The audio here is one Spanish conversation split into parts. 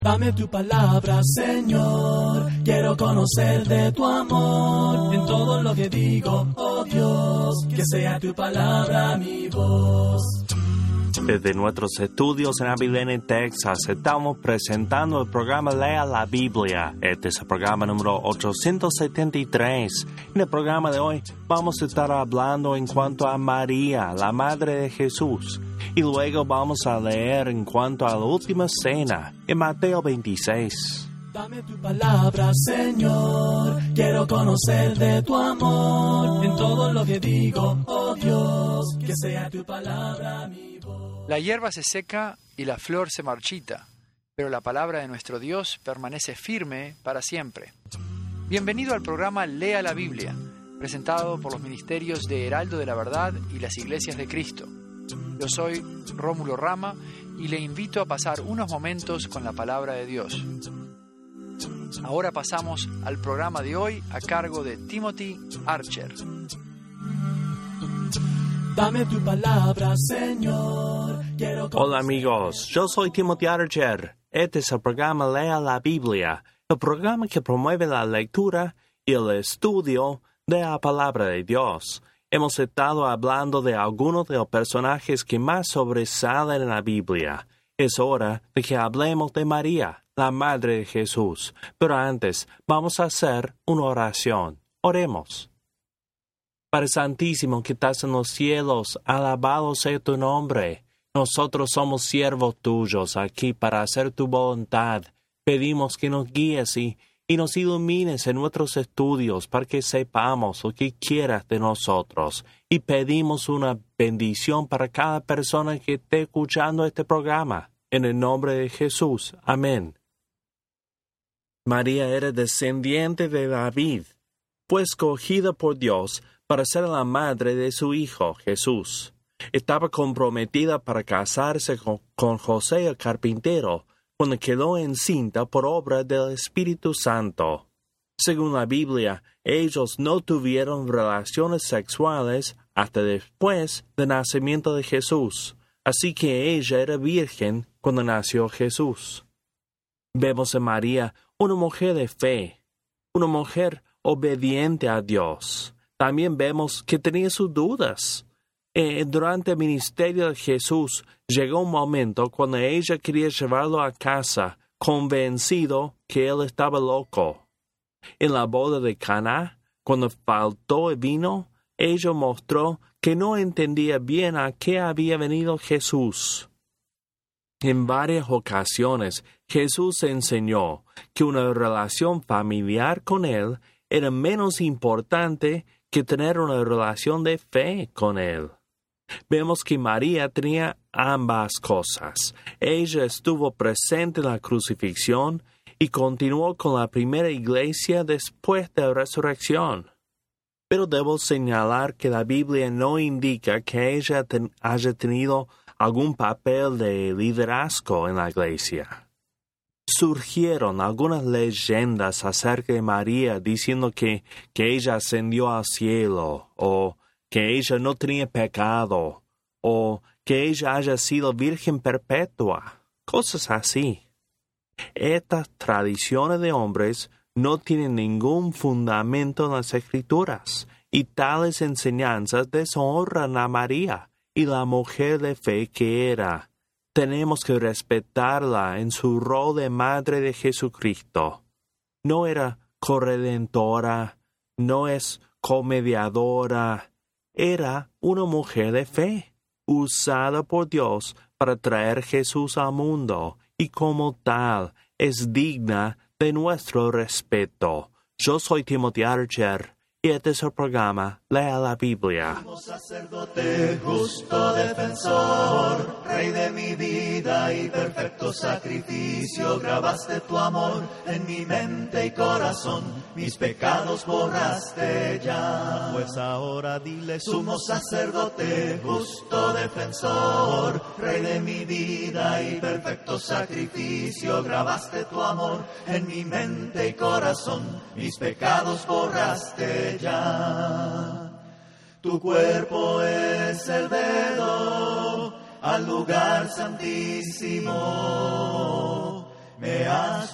Dame tu palabra, Señor, quiero conocer de tu amor. En todo lo que digo, oh Dios, que sea tu palabra mi voz. Desde nuestros estudios en Abilene, Texas, estamos presentando el programa Lea la Biblia. Este es el programa número 873. En el programa de hoy vamos a estar hablando en cuanto a María, la Madre de Jesús. Y luego vamos a leer en cuanto a la última cena en Mateo 26. Dame tu palabra, Señor, quiero conocer de tu amor. En todo lo que digo, oh Dios, que sea tu palabra mi voz. La hierba se seca y la flor se marchita, pero la palabra de nuestro Dios permanece firme para siempre. Bienvenido al programa Lea la Biblia, presentado por los ministerios de Heraldo de la Verdad y las Iglesias de Cristo. Yo soy Rómulo Rama y le invito a pasar unos momentos con la palabra de Dios. Ahora pasamos al programa de hoy a cargo de Timothy Archer. Dame tu palabra, Señor. Hola amigos, yo soy Timothy Archer. Este es el programa Lea la Biblia, el programa que promueve la lectura y el estudio de la palabra de Dios. Hemos estado hablando de algunos de los personajes que más sobresalen en la Biblia. Es hora de que hablemos de María, la Madre de Jesús. Pero antes, vamos a hacer una oración. Oremos. Padre Santísimo que estás en los cielos, alabado sea tu nombre. Nosotros somos siervos tuyos aquí para hacer tu voluntad. Pedimos que nos guíes y nos ilumines en nuestros estudios para que sepamos lo que quieras de nosotros. Y pedimos una bendición para cada persona que esté escuchando este programa. En el nombre de Jesús. Amén. María era descendiente de David. Fue escogida por Dios para ser la madre de su hijo, Jesús. Estaba comprometida para casarse con José el carpintero, cuando quedó encinta por obra del Espíritu Santo. Según la Biblia, ellos no tuvieron relaciones sexuales hasta después del nacimiento de Jesús, así que ella era virgen cuando nació Jesús. Vemos en María una mujer de fe, una mujer obediente a Dios. También vemos que tenía sus dudas. Durante el ministerio de Jesús llegó un momento cuando ella quería llevarlo a casa, convencido que él estaba loco. En la boda de Caná, cuando faltó el vino, ella mostró que no entendía bien a qué había venido Jesús. En varias ocasiones, Jesús enseñó que una relación familiar con él era menos importante que tener una relación de fe con él. Vemos que María tenía ambas cosas. Ella estuvo presente en la crucifixión y continuó con la primera iglesia después de la resurrección. Pero debo señalar que la Biblia no indica que ella haya tenido algún papel de liderazgo en la iglesia. Surgieron algunas leyendas acerca de María diciendo que ella ascendió al cielo, o que ella no tenía pecado, o que ella haya sido virgen perpetua, cosas así. Estas tradiciones de hombres no tienen ningún fundamento en las Escrituras, y tales enseñanzas deshonran a María y la mujer de fe que era. Tenemos que respetarla en su rol de Madre de Jesucristo. No era corredentora, no es comediadora. Era una mujer de fe, usada por Dios para traer Jesús al mundo, y como tal es digna de nuestro respeto. Yo soy Timothy Archer, y este es el programa Lea la Biblia. Como sacerdote, justo defensor, Rey de mi vida y perfecto sacrificio, grabaste tu amor en mi mente y corazón, mis pecados borraste ya. Pues ahora dile, sumo sacerdote, justo defensor, Rey de mi vida y perfecto sacrificio, grabaste tu amor en mi mente y corazón, mis pecados borraste ya. Tu cuerpo es el velo al lugar santísimo, me has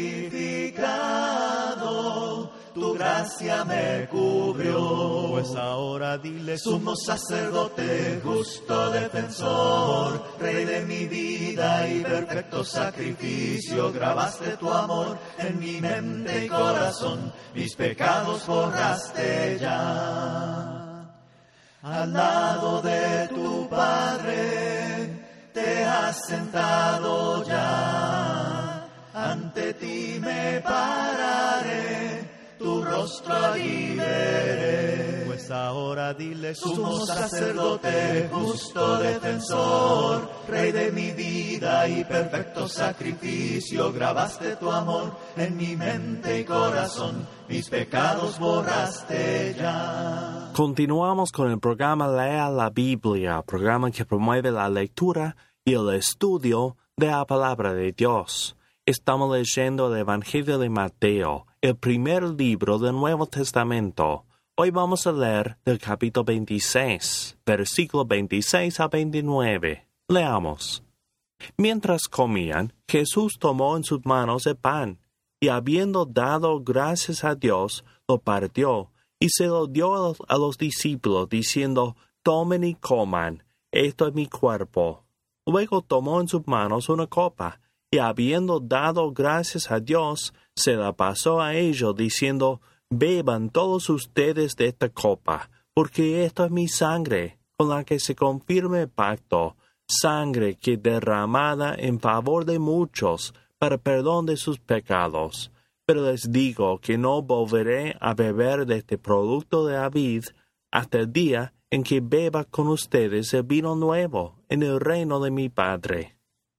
purificado, tu gracia me cubrió. Pues ahora dile, sumo sacerdote, justo defensor, Rey de mi vida y perfecto sacrificio, grabaste tu amor en mi mente y corazón, mis pecados borraste ya. Al lado de tu Padre te has sentado ya, ante ti me pararé, tu rostro allí veré. Pues ahora dile, sumo sacerdote, justo defensor, Rey de mi vida y perfecto sacrificio, grabaste tu amor en mi mente y corazón, mis pecados borraste ya. Continuamos con el programa Lea la Biblia, programa que promueve la lectura y el estudio de la palabra de Dios. Estamos leyendo el Evangelio de Mateo, el primer libro del Nuevo Testamento. Hoy vamos a leer del capítulo 26, versículos 26 a 29. Leamos. Mientras comían, Jesús tomó en sus manos el pan, y habiendo dado gracias a Dios, lo partió, y se lo dio a los discípulos, diciendo, tomen y coman, esto es mi cuerpo. Luego tomó en sus manos una copa, y habiendo dado gracias a Dios, se la pasó a ellos, diciendo, beban todos ustedes de esta copa, porque esto es mi sangre, con la que se confirma el pacto, sangre que derramada en favor de muchos, para perdón de sus pecados. Pero les digo que no volveré a beber de este producto de la vid hasta el día en que beba con ustedes el vino nuevo en el reino de mi Padre.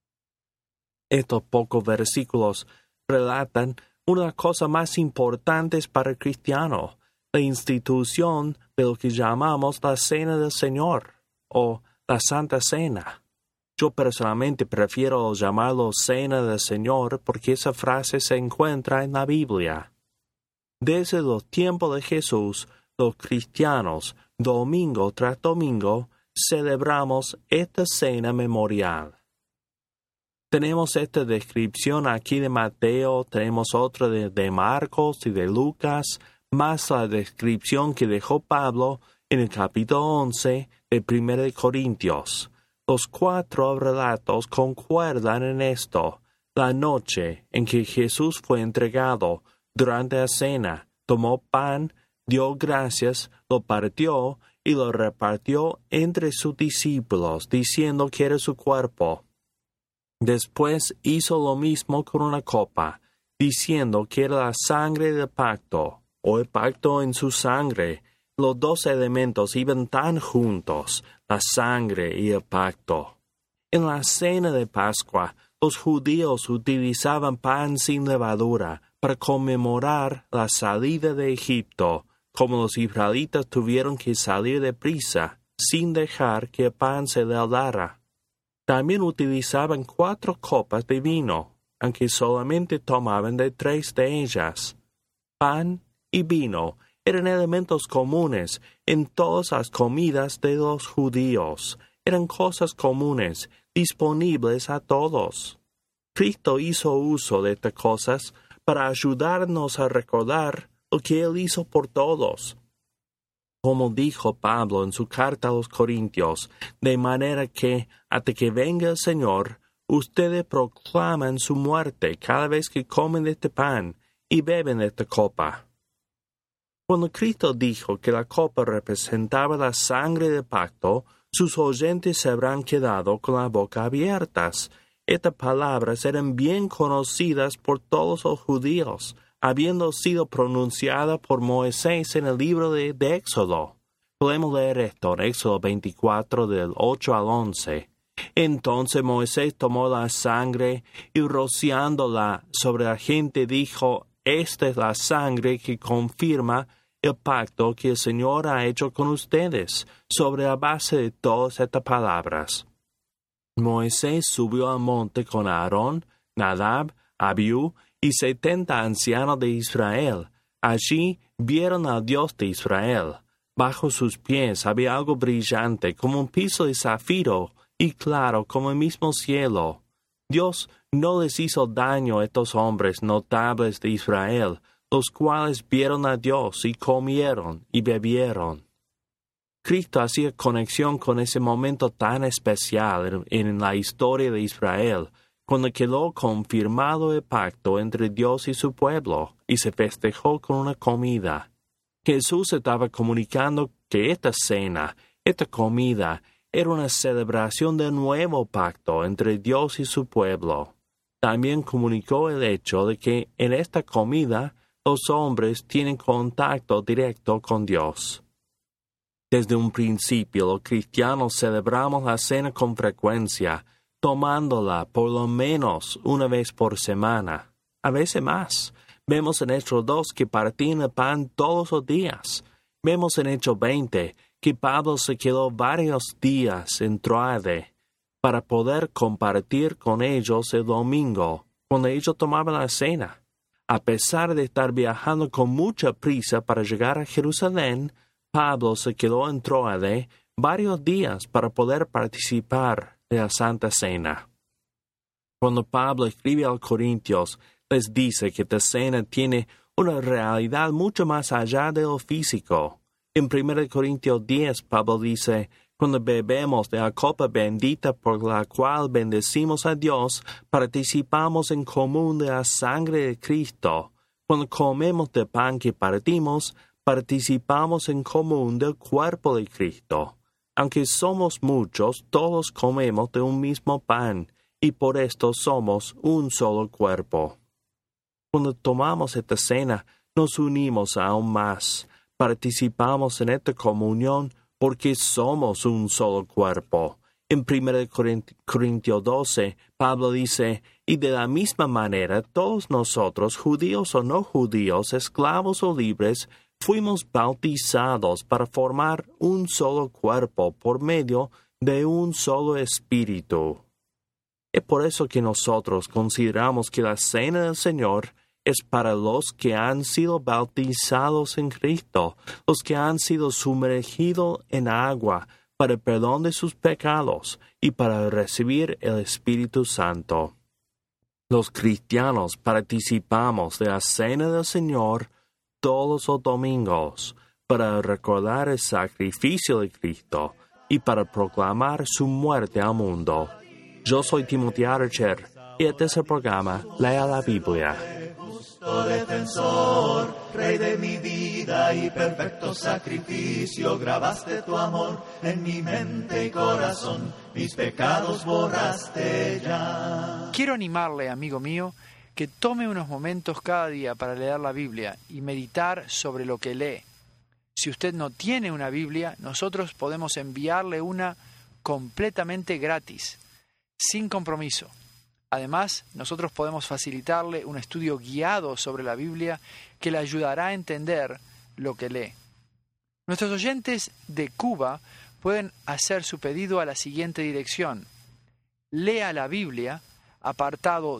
Estos pocos versículos relatan una de las cosas más importantes para el cristiano, la institución de lo que llamamos la Cena del Señor o la Santa Cena. Yo personalmente prefiero llamarlo Cena del Señor porque esa frase se encuentra en la Biblia. Desde los tiempos de Jesús, los cristianos, domingo tras domingo, celebramos esta cena memorial. Tenemos esta descripción aquí de Mateo, tenemos otra de Marcos y de Lucas, más la descripción que dejó Pablo en el capítulo 11 de 1 Corintios. Los 4 relatos concuerdan en esto. La noche en que Jesús fue entregado, durante la cena, tomó pan, dio gracias, lo partió y lo repartió entre sus discípulos, diciendo que era su cuerpo. Después hizo lo mismo con una copa, diciendo que era la sangre del pacto, o el pacto en su sangre. Los dos elementos iban tan juntos, la sangre y el pacto. En la cena de Pascua, los judíos utilizaban pan sin levadura para conmemorar la salida de Egipto, como los israelitas tuvieron que salir deprisa, sin dejar que el pan se heladara. También utilizaban 4 copas de vino, aunque solamente tomaban de 3 de ellas. Pan y vino eran elementos comunes en todas las comidas de los judíos. Eran cosas comunes, disponibles a todos. Cristo hizo uso de estas cosas para ayudarnos a recordar lo que Él hizo por todos. Como dijo Pablo en su carta a los Corintios, de manera que, hasta que venga el Señor, ustedes proclaman su muerte cada vez que comen de este pan y beben de esta copa. Cuando Cristo dijo que la copa representaba la sangre del pacto, sus oyentes se habrán quedado con la boca abiertas. Estas palabras eran bien conocidas por todos los judíos, habiendo sido pronunciada por Moisés en el libro de Éxodo. Podemos leer esto en Éxodo 24 del 8 al 11. Entonces Moisés tomó la sangre y rociándola sobre la gente dijo, esta es la sangre que confirma el pacto que el Señor ha hecho con ustedes, sobre la base de todas estas palabras. Moisés subió al monte con Aarón, Nadab, Abiú y 70 ancianos de Israel. Allí vieron al Dios de Israel. Bajo sus pies había algo brillante como un piso de zafiro y claro como el mismo cielo. Dios no les hizo daño a estos hombres notables de Israel, los cuales vieron a Dios y comieron y bebieron. Cristo hacía conexión con ese momento tan especial en la historia de Israel, cuando quedó confirmado el pacto entre Dios y su pueblo, y se festejó con una comida. Jesús estaba comunicando que esta cena, esta comida, era una celebración del nuevo pacto entre Dios y su pueblo. También comunicó el hecho de que en esta comida los hombres tienen contacto directo con Dios. Desde un principio, los cristianos celebramos la cena con frecuencia, tomándola por lo menos una vez por semana, a veces más. Vemos en Hechos 2 que partían el pan todos los días. Vemos en Hechos 20 que Pablo se quedó varios días en Troade para poder compartir con ellos el domingo, cuando ellos tomaban la cena. A pesar de estar viajando con mucha prisa para llegar a Jerusalén, Pablo se quedó en Troade varios días para poder participar de la Santa Cena. Cuando Pablo escribe a los Corintios, les dice que esta cena tiene una realidad mucho más allá de lo físico. En 1 Corintios 10, Pablo dice, cuando bebemos de la copa bendita por la cual bendecimos a Dios, participamos en común de la sangre de Cristo. Cuando comemos del pan que partimos, participamos en común del cuerpo de Cristo. Aunque somos muchos, todos comemos de un mismo pan, y por esto somos un solo cuerpo. Cuando tomamos esta cena, nos unimos aún más. Participamos en esta comunión porque somos un solo cuerpo. En 1 Corintios 12, Pablo dice, y de la misma manera todos nosotros, judíos o no judíos, esclavos o libres, fuimos bautizados para formar un solo cuerpo por medio de un solo espíritu. Es por eso que nosotros consideramos que la cena del Señor es para los que han sido bautizados en Cristo, los que han sido sumergidos en agua para el perdón de sus pecados y para recibir el Espíritu Santo. Los cristianos participamos de la cena del Señor todos los domingos para recordar el sacrificio de Cristo y para proclamar su muerte al mundo. Yo soy Timothy Archer y este es el programa Lea la Biblia. Defensor, Rey de mi vida y perfecto sacrificio, grabaste tu amor en mi mente y corazón, mis pecados borraste ya. Quiero animarle, amigo mío, que tome unos momentos cada día para leer la Biblia y meditar sobre lo que lee. Si usted no tiene una Biblia, nosotros podemos enviarle una completamente gratis, sin compromiso. Además, nosotros podemos facilitarle un estudio guiado sobre la Biblia que le ayudará a entender lo que lee. Nuestros oyentes de Cuba pueden hacer su pedido a la siguiente dirección: Lea la Biblia, apartado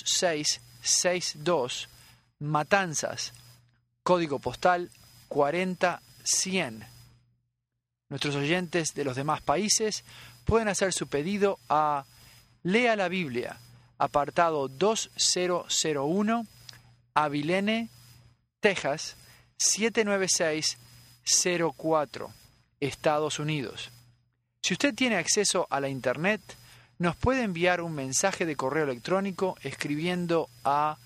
2662, Matanzas, código postal 40100. Nuestros oyentes de los demás países pueden hacer su pedido a Lea la Biblia, apartado 2001, Abilene, Texas, 79604, Estados Unidos. Si usted tiene acceso a la Internet, nos puede enviar un mensaje de correo electrónico escribiendo a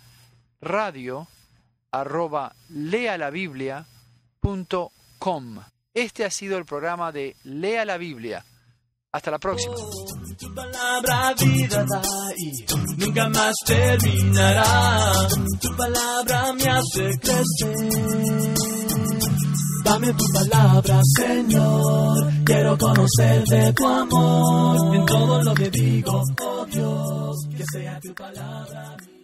radio@lealabiblia.com. Este ha sido el programa de Lea la Biblia. Hasta la próxima. Tu palabra vida da y nunca más terminará. Tu palabra me hace crecer. Dame tu palabra, Señor. Quiero conocer de tu amor. En todo lo que digo, oh Dios, que sea tu palabra.